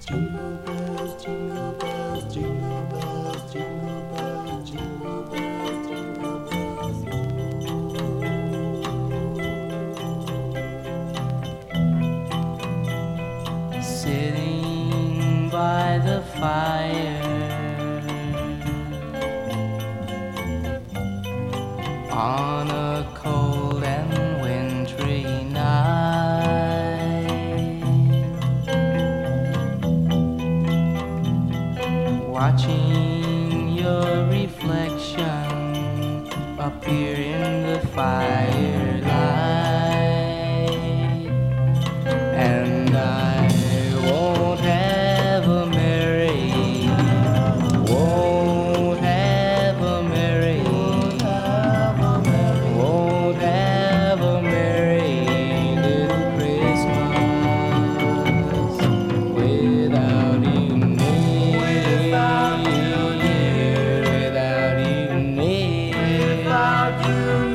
Jingle bells, jingle bells, jingle bells, jingle bells, jingle bells, jingle bells. Sitting by the fire on a cold and wintry night, watching your reflection appear in the firelight, and I won't have a merry, won't have a merry, won't have a merry little Christmas without you near, without you near, without you near.